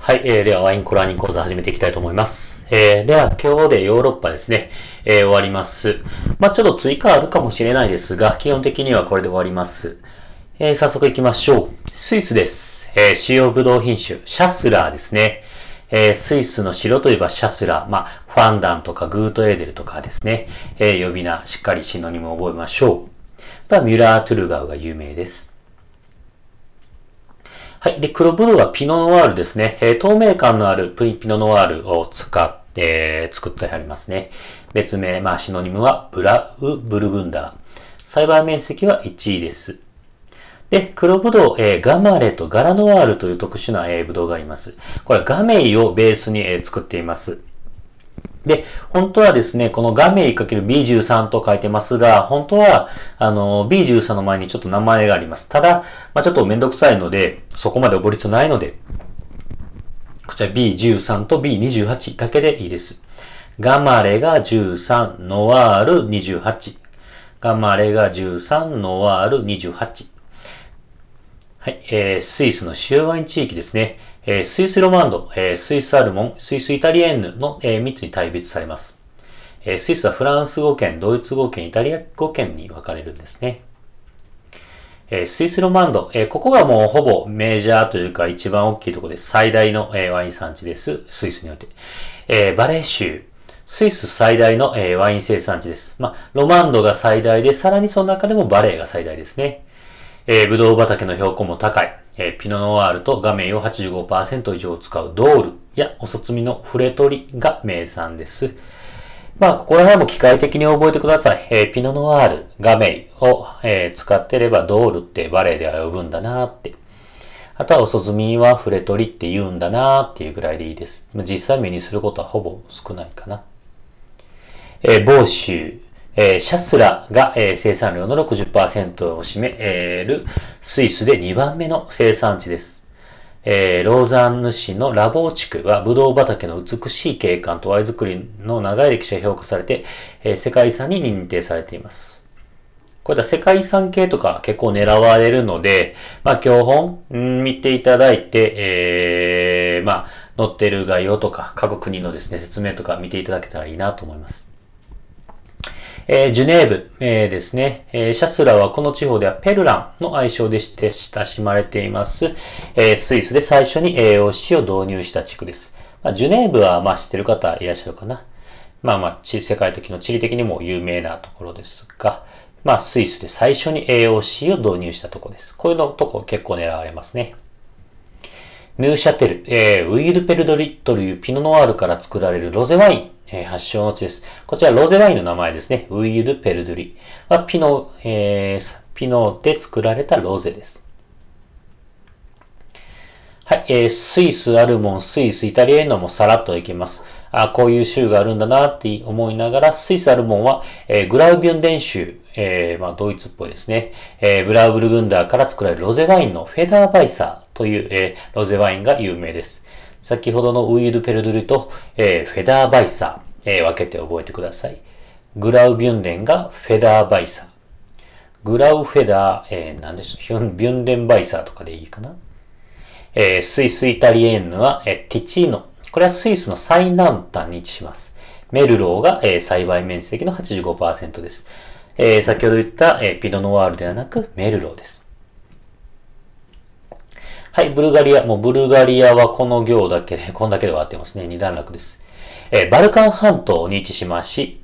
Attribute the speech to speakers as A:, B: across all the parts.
A: はい、ではワインコラーニング講座始めていきたいと思います。では今日でヨーロッパですね、終わります。ちょっと追加あるかもしれないですが、基本的にはこれで終わります。早速行きましょう。スイスです。主要ブドウ品種、シャスラーですね。スイスの白といえばシャスラー、ファンダンとかグートエーデルとかですね、呼び名、しっかりシノニムを覚えましょう。あとはミュラートゥルガウが有名です。はい。で、黒ブドウはピノノワールですね。透明感のあるピノノワールを使って作ってありますね。別名、シノニムはブラウブルグンダー。栽培面積は1位です。で、黒ブドウ、ガマレとガラノワールという特殊な、ブドウがあります。これはガメイをベースに、作っています。で、本当はですね、このガメイ ×B13 と書いてますが、本当は、B13 の前にちょっと名前があります。ただ、ちょっとめんどくさいので、そこまで覚える必要ないので、こちら B13 と B28 だけでいいです。ガマレが13、ノワール28。ガマレが13、ノワール28。はい、スイスの主要ワイン地域ですね。スイスロマンド、スイスアルモン、スイスイタリエンヌの、3つに大別されます。スイスはフランス語圏、ドイツ語圏、イタリア語圏に分かれるんですね。スイスロマンド、ここがもうほぼメジャーというか一番大きいところです。最大の、ワイン産地です。スイスにおいて。バレー州、スイス最大の、ワイン生産地です。ロマンドが最大で、さらにその中でもバレーが最大ですね。ブドウ畑の標高も高い。ピノノワールとガメイを 85% 以上使うドールやおそつみのフレトリが名産です。ここら辺も機械的に覚えてください。ピノノワール、ガメイを、使ってればドールってバレーでは呼ぶんだなーって。あとはおそつみはフレトリって言うんだなーっていうぐらいでいいです。実際目にすることはほぼ少ないかな。房州。シャスラが、生産量の 60% を占めるスイスで2番目の生産地です。ローザンヌ市のラボー地区はブドウ畑の美しい景観とワイン作りの長い歴史が評価されて、世界遺産に認定されています。こういった世界遺産系とか結構狙われるので、教本、見ていただいて、載ってる概要とか各国のですね、説明とか見ていただけたらいいなと思います。ジュネーブ、ですね、シャスラはこの地方ではペルランの愛称で親しまれています。スイスで最初に AOC を導入した地区です。ジュネーブは知ってる方いらっしゃるかな。世界的の地理的にも有名なところですが、スイスで最初に AOC を導入したところです。こういうのとこ結構狙われますね。ヌーシャテル、ウィールペルドリというピノノワールから作られるロゼワイン。発祥の地です。こちらロゼワインの名前ですね。ウィールペルドリはピノで作られたロゼです。はい、スイス、アルモン、スイス、イタリアのもさらっといけます。こういう州があるんだなって思いながら、スイス、アルモンは、グラウビュンデン州、ドイツっぽいですね。ブラウブルグンダーから作られるロゼワインのフェダーバイサーという、ロゼワインが有名です。先ほどのウィールペルドリと、フェダーバイサー、分けて覚えてください。グラウビュンデンがフェダーバイサー。グラウフェダー、なんでしょう、ビュンデンバイサーとかでいいかな。スイスイタリエンヌは、ティチーノ。これはスイスの最南端に位置します。メルローが、栽培面積の 85% です。先ほど言った、ピノノワールではなくメルローです。はい、ブルガリア。もうブルガリアはこの行だけで、こんだけで終わってますね。二段落です。バルカン半島に位置しまして、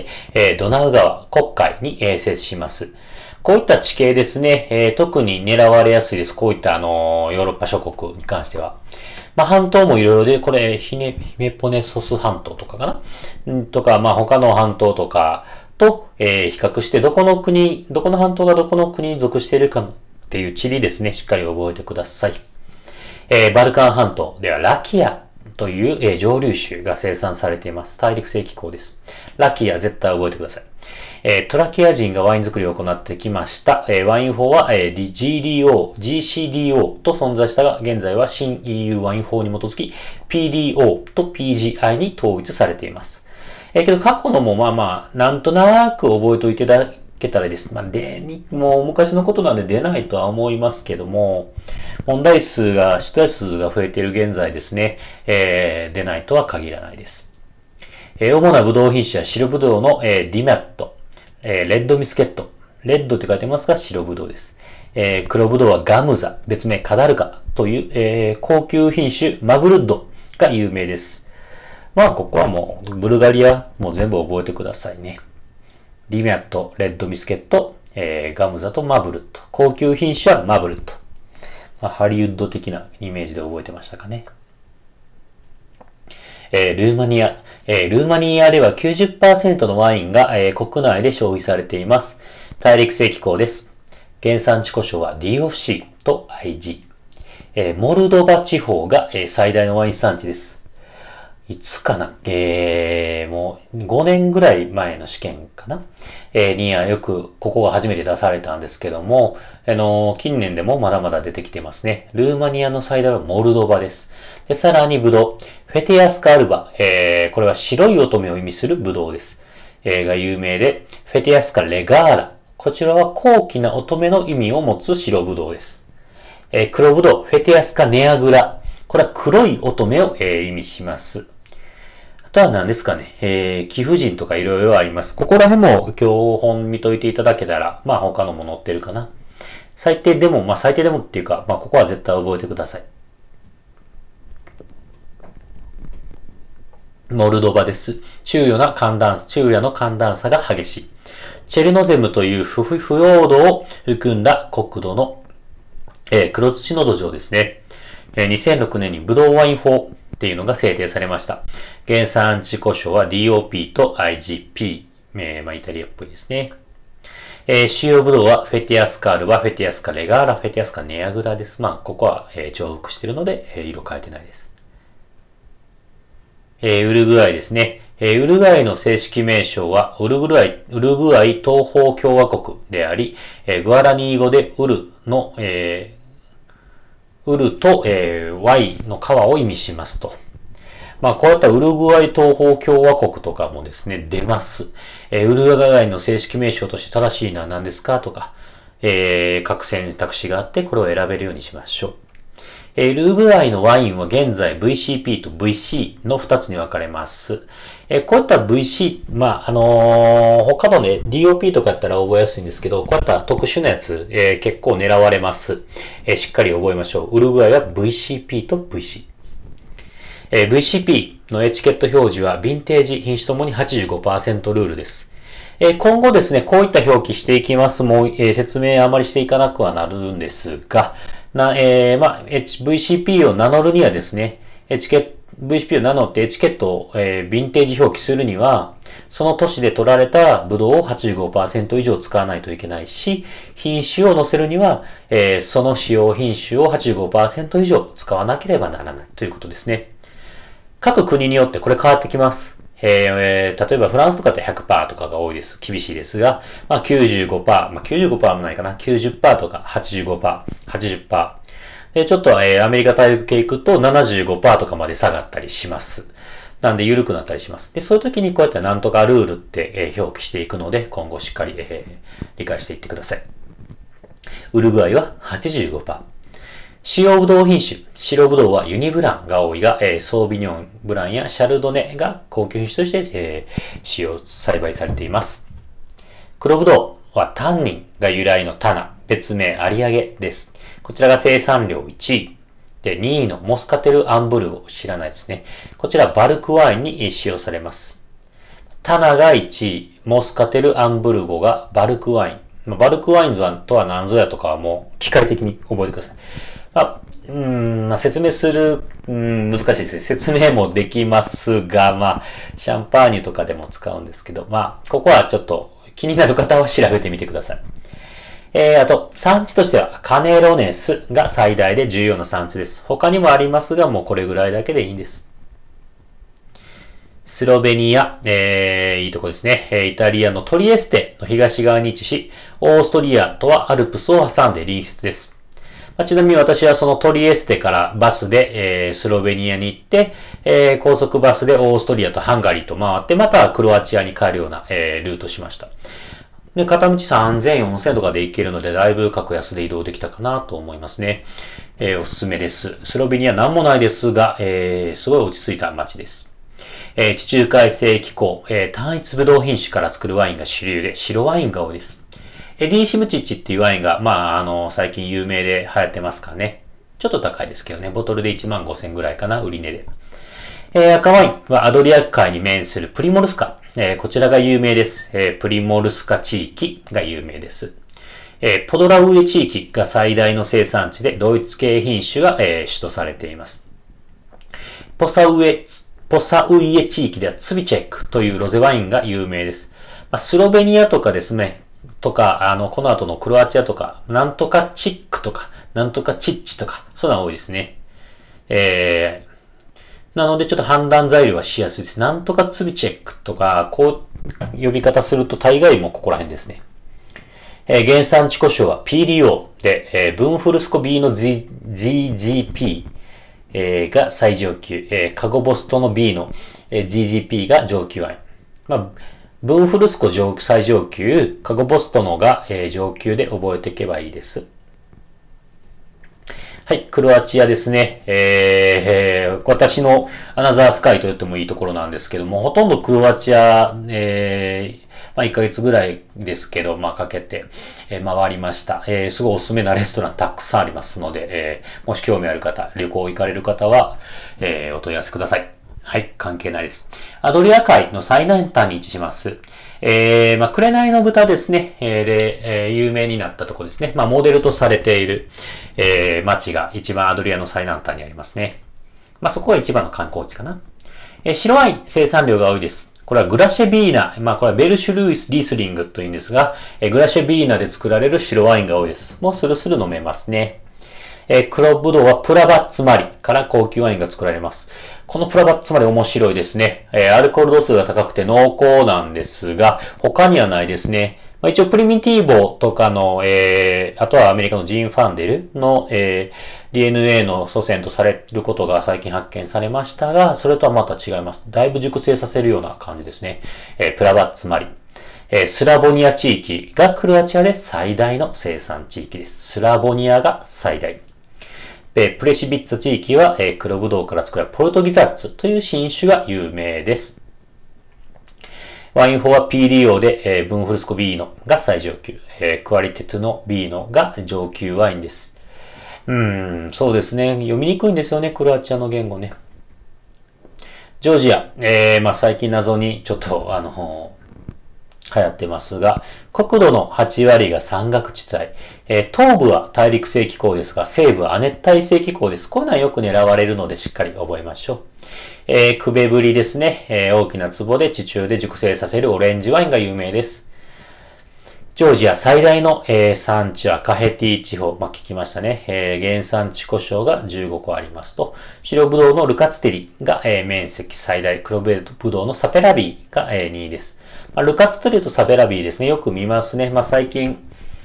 A: ドナウ川、黒海に、接します。こういった地形ですね、特に狙われやすいです。こういったヨーロッパ諸国に関しては。半島もいろいろで、これ、ヒメポネソス半島とかかなとか、他の半島とかと、比較して、どこの半島がどこの国に属しているかっていう地理ですね、しっかり覚えてください。バルカン半島ではラキアという、蒸留酒が生産されています。大陸性気候です。ラキア絶対覚えてください。トラキア人がワイン作りを行ってきました。ワイン法は、GDO、GCDO と存在したが、現在は新 EU ワイン法に基づき PDO と PGI に統一されています。けど過去のもなんとなく覚えておいていただけたらです。もう昔のことなんで出ないとは思いますけども、 出題数が増えている現在ですね、出ないとは限らないです。主なブドウ品種は白ブドウの、ディマット、レッドミスケット。レッドって書いてますが白ブドウです。黒ブドウはガムザ、別名カダルカという、高級品種マブルッドが有名です。まあ、ここはもう、ブルガリア、もう全部覚えてくださいね。ディマット、レッドミスケット、ガムザとマブルッド。高級品種はマブルッド。まあ、ハリウッド的なイメージで覚えてましたかね。ルーマニア。ルーマニアでは 90% のワインが、国内で消費されています。大陸性気候です。原産地呼称は DOC と IG。モルドバ地方が、最大のワイン産地です。いつかな、もう5年ぐらい前の試験かな、にはよくここが初めて出されたんですけども、近年でもまだまだ出てきてますね。ルーマニアの最大はモルドバです。で、さらにブドウ、フェティアスカアルバ、これは白い乙女を意味するブドウです。が有名で、フェティアスカレガーラ、こちらは高貴な乙女の意味を持つ白ブドウです。黒ブドウ、フェティアスカネアグラ、これは黒い乙女を、意味します。あとは何ですかね、貴婦人とかいろいろあります。ここら辺も教本見といていただけたら、まあ他のも載ってるかな。最低でもっていうか、まあここは絶対覚えてください。モルドバです。昼夜の寒暖差が激しい。チェルノゼムという不溶土を含んだ国土の、黒土の土壌ですね。2006年にブドウワイン法っていうのが制定されました。原産地呼称は DOP と IGP。まあイタリアっぽいですね。主要ブドウはフェティアスカアルバ、フェティアスカレガーラ、フェティアスカネアグラです。まあここは、重複しているので、色変えてないです。ウルグアイですね。ウルグアイの正式名称はウルグアイ東方共和国であり、グアラニー語でウルの、ウルと、ワイの川を意味しますと。まあ、こういったウルグアイ東方共和国とかもですね、出ます。ウルグアイの正式名称として正しいのは何ですかとか、各選択肢があってこれを選べるようにしましょう。ウルグアイのワインは現在 VCP と VC の2つに分かれます。こういった VC、まあ、他のね、DOP とかやったら覚えやすいんですけど、こういった特殊なやつ、結構狙われます。しっかり覚えましょう。ウルグアイは VCP と VC。VCP のエチケット表示はヴィンテージ、品種ともに 85% ルールです。今後ですね、こういった表記していきます。もう、説明あまりしていかなくはなるんですが、VCP を名乗るにはですね、VCP を名乗ってエチケットを、ヴィンテージ表記するには、その年で取られたブドウを 85% 以上使わないといけないし、品種を載せるには、その使用品種を 85% 以上使わなければならないということですね。各国によってこれ変わってきます。例えばフランスとかって 100% とかが多いです。厳しいですが、まあ 95%、まあ 95% もないかな。90% とか 85%、80%。で、ちょっと、アメリカ大陸系行くと 75% とかまで下がったりします。なんで緩くなったりします。で、そういう時にこうやってなんとかルールって、表記していくので、今後しっかり、理解していってください。ウルグアイは 85%。主要ブドウ品種。白ブドウはユニブランが多いが、ソービニョンブランやシャルドネが高級品種として、栽培されています。黒ブドウはタンニンが由来のタナ、別名有揚です。こちらが生産量1位。で、2位のモスカテル・アンブルゴ、知らないですね。こちらバルクワインに使用されます。タナが1位、モスカテル・アンブルゴがバルクワイン。バルクワインとは何ぞやとかはもう機械的に覚えてください。説明する、難しいですね。説明もできますが、シャンパーニュとかでも使うんですけど、ここはちょっと気になる方は調べてみてください。あと、産地としては、カネロネスが最大で重要な産地です。他にもありますが、もうこれぐらいだけでいいんです。スロベニア、いいとこですね。イタリアのトリエステの東側に位置し、オーストリアとはアルプスを挟んで隣接です。ちなみに私はそのトリエステからバスで、スロベニアに行って、高速バスでオーストリアとハンガリーと回って、またクロアチアに帰るような、ルートしました。 で、片道3000、4000とかで行けるので、だいぶ格安で移動できたかなと思いますね。おすすめです。スロベニアなんもないですが、すごい落ち着いた街です。地中海性気候、単一ブドウ品種から作るワインが主流で、白ワインが多いです。ディーシムチッチっていうワインが、最近有名で流行ってますからね。ちょっと高いですけどね。ボトルで15000ぐらいかな、売り値で。赤ワインはアドリア海に面するプリモルスカ。こちらが有名です。プリモルスカ地域が有名です。ポドラウエ地域が最大の生産地で、ドイツ系品種が、主とされています。ポサウイエ地域ではツビチェックというロゼワインが有名です。スロベニアとかですね、この後のクロアチアとか、なんとかチックとか、なんとかチッチとか、そういうのが多いですね。なのでちょっと判断材料はしやすいです。なんとかツビチェックとか、こう呼び方すると大概もここら辺ですね。原産地故障は PDO で、ブンフルスコ B の GGP が最上級、カゴボストの B の GGP が上級ワイン。ブンフルスコ最上級、カゴボストのが上級で覚えていけばいいです。はい、クロアチアですね。私のアナザースカイと言ってもいいところなんですけども、ほとんどクロアチア、1ヶ月ぐらいですけど、かけて、回りました。すごいおすすめなレストランたくさんありますので、もし興味ある方、旅行行かれる方は、お問い合わせください。はい、関係ないです。アドリア海の最南端に位置します。紅の豚ですね、で、有名になったところですね。モデルとされている、町が一番アドリアの最南端にありますね。そこが一番の観光地かな。白ワイン生産量が多いです。これはグラシェビーナ、これはベルシュルイスリースリングというんですが、グラシェビーナで作られる白ワインが多いです。もうスルスル飲めますね。黒ブドウはプラバッツマリから高級ワインが作られます。このプラバッツマリ面白いですね。アルコール度数が高くて濃厚なんですが、他にはないですね。一応プリミティーボとかの、あとはアメリカのジーン・ファンデルの、DNA の祖先とされることが最近発見されましたが、それとはまた違います。だいぶ熟成させるような感じですね。プラバッツマリ。スラボニア地域がクロアチアで最大の生産地域です。スラボニアが最大。プレシビッツァ地域は、黒ブドウから作られるポルトギザッツという品種が有名です。ワイン法は PDO で、ブンフルスコビーノが最上級、クアリテトのビーノが上級ワインです。そうですね。読みにくいんですよね、クロアチアの言語ね。ジョージア、最近謎にちょっと流行ってますが、国土の8割が山岳地帯、東部は大陸性気候ですが、西部は亜熱帯性気候です。こういうのはよく狙われるのでしっかり覚えましょう。クベブリですね、大きな壺で地中で熟成させるオレンジワインが有名です。ジョージア最大の、産地はカヘティ地方。聞きましたね。原産地故障が15個ありますと。白ブドウのルカツテリが、面積最大。黒ブドウのサペラビーが、2位です。ルカツテリとサペラビーですね。よく見ますね。最近、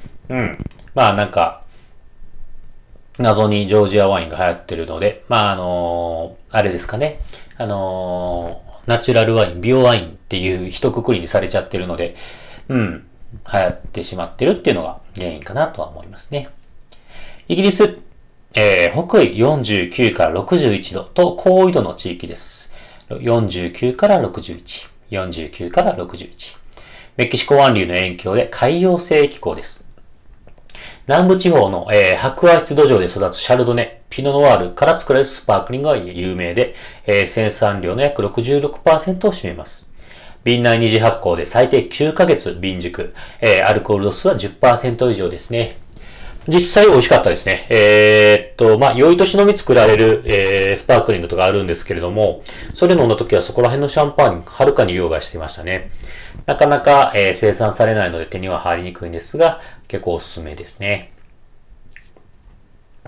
A: 謎にジョージアワインが流行ってるので、あれですかね。ナチュラルワイン、ビオワインっていう一括りにされちゃってるので、流行ってしまってるっていうのが原因かなとは思いますね。イギリス、北緯49から61度と高緯度の地域です。49から61、49から61。メキシコ湾流の影響で海洋性気候です。南部地方の、白亜質土壌で育つシャルドネ、ピノノワールから作られるスパークリングが有名で、生産量の約 66% を占めます。瓶内二次発酵で最低9ヶ月瓶熟、アルコール度数は 10% 以上ですね。実際美味しかったですね。酔い年のみ作られる、スパークリングとかあるんですけれども、それ飲んだ時はそこら辺のシャンパンにはるかに凌駕していましたね。なかなか、生産されないので手には入りにくいんですが、結構おすすめですね。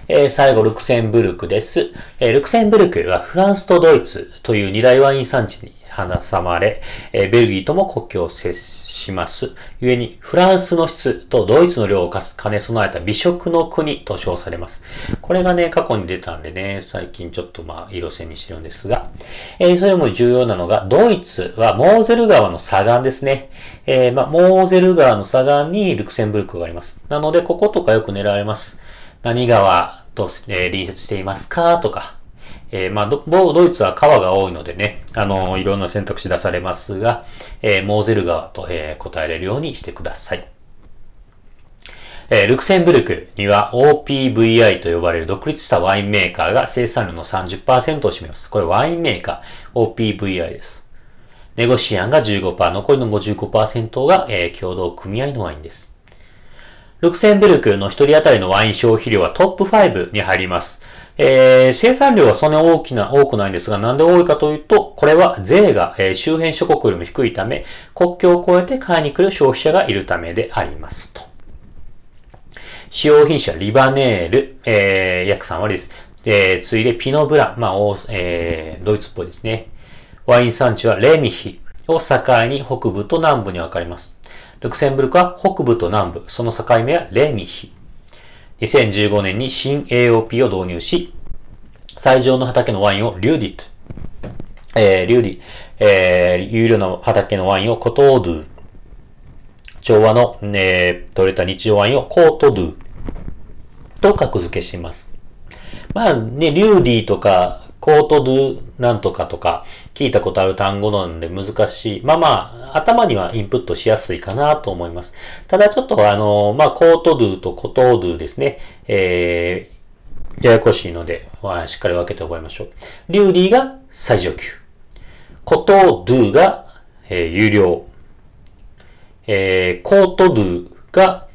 A: 最後、ルクセンブルクです。ルクセンブルクはフランスとドイツという二大ワイン産地に挟まれ、ベルギーとも国境を接します。故に、フランスの質とドイツの量を兼ね備えた美食の国と称されます。これがね、過去に出たんでね、最近ちょっと色線にしてるんですが、それも重要なのが、ドイツはモーゼル川の左岸ですね。モーゼル川の左岸にルクセンブルクがあります。なので、こことかよく狙われます。何川と、隣接していますかとか、ドイツは川が多いのでね、いろんな選択肢出されますが、モーゼル川と、答えれるようにしてください。ルクセンブルクには OPVI と呼ばれる独立したワインメーカーが生産量の 30% を占めます。これワインメーカー、OPVI です。ネゴシアンが 15%、残りの 55% が、共同組合のワインです。ルクセンブルクの一人当たりのワイン消費量はトップ5に入ります。生産量はそんなに多くないんですが、なんで多いかというと、これは税が、周辺諸国よりも低いため、国境を越えて買いに来る消費者がいるためでありますと。使用品種はリバネール、約3割です。次いでピノブラン、ドイツっぽいですね。ワイン産地はレミヒを境に北部と南部に分かれます。ルクセンブルクは北部と南部、その境目はレミヒ。2015年に新 AOP を導入し、最上の畑のワインをリューディット、有料の畑のワインをコトードゥ、調和の、取れた日常ワインをコートドゥと格付けしています。リューディとか、コートドゥなんとかとか聞いたことある単語なので難しい。頭にはインプットしやすいかなと思います。ただちょっとコートドゥとコトードゥですね。ややこしいので、しっかり分けて覚えましょう。リューディが最上級。コトードゥが、有料。コートドゥが、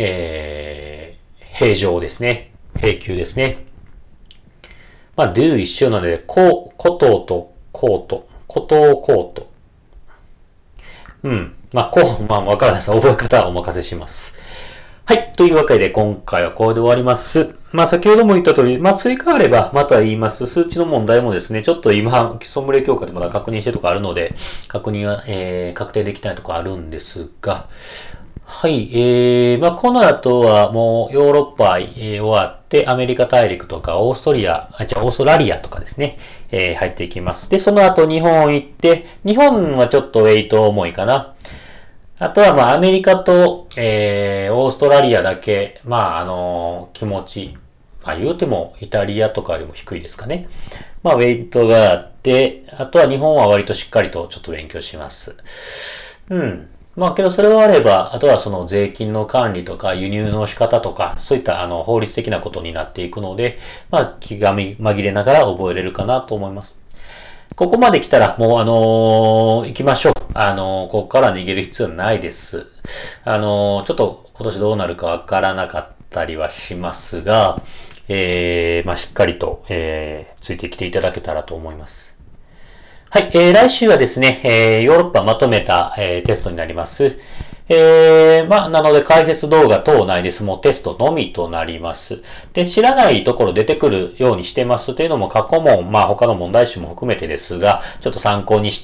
A: 平常ですね。平級ですね。ドゥ一緒なので、コトーとコート。コトーコート。わからないです。覚え方はお任せします。はい。というわけで、今回はこれで終わります。先ほども言った通り、追加あればまた言います。数値の問題もですね、ちょっと今、ソムリエ協会でまだ確認してるとこあるので、確認は、確定できないとこあるんですが、はい。この後はもうヨーロッパ、終わって、アメリカ大陸とかオーストラリアとかですね、入っていきます。で、その後日本行って、日本はちょっとウェイト重いかな。あとはアメリカと、オーストラリアだけ、気持ち、言うてもイタリアとかよりも低いですかね。ウェイトがあって、あとは日本は割としっかりとちょっと勉強します。けどそれがあれば、あとはその税金の管理とか輸入の仕方とか、そういった法律的なことになっていくので、気が紛れながら覚えれるかなと思います。ここまで来たらもう行きましょう。ここから逃げる必要ないです。ちょっと今年どうなるかわからなかったりはしますが、しっかりと、ついてきていただけたらと思います。はい、来週はですね、ヨーロッパまとめた、テストになります。なので解説動画等ないです。もうテストのみとなります。で、知らないところ出てくるようにしてますというのも過去問、他の問題集も含めてですが、ちょっと参考にして、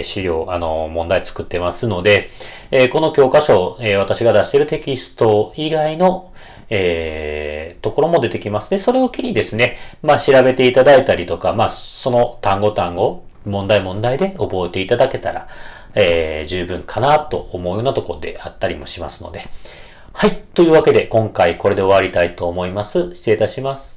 A: 資料、問題作ってますので、この教科書、私が出しているテキスト以外のところも出てきます。で、それを機にですね、調べていただいたりとか、その単語、問題で覚えていただけたら、十分かなと思うようなところであったりもしますので。はい。というわけで、今回これで終わりたいと思います。失礼いたします。